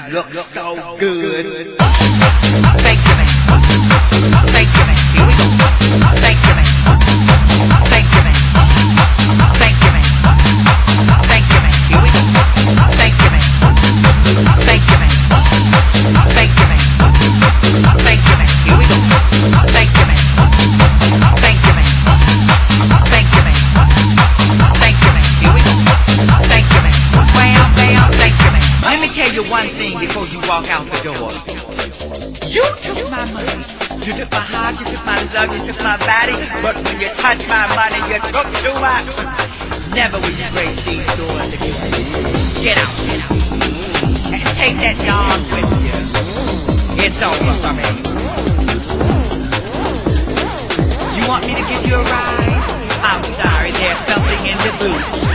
look so good. Thank you, man. Thank you, man. Here we go. Thank you, man. Thank you, man. Thank you, man. Thank you, man. Here we go. Thank you, man. Thank you, man. Thank you, man. Thank you, man. Here we go. Thank you, man. Thank you, man. Thank you, man. Thank you, man. Here we go. Thank you, man. Bam, bam. Thank you, man. Let me tell you one thing before you walk out the door. You took my money. You took my heart, you took my love, you took my body. But when you touched my money, you took too much. Never will you break these doors again. Get out. And take that dog with you. It's over for me. You want me to give you a ride? I'm sorry, there's something in the booth.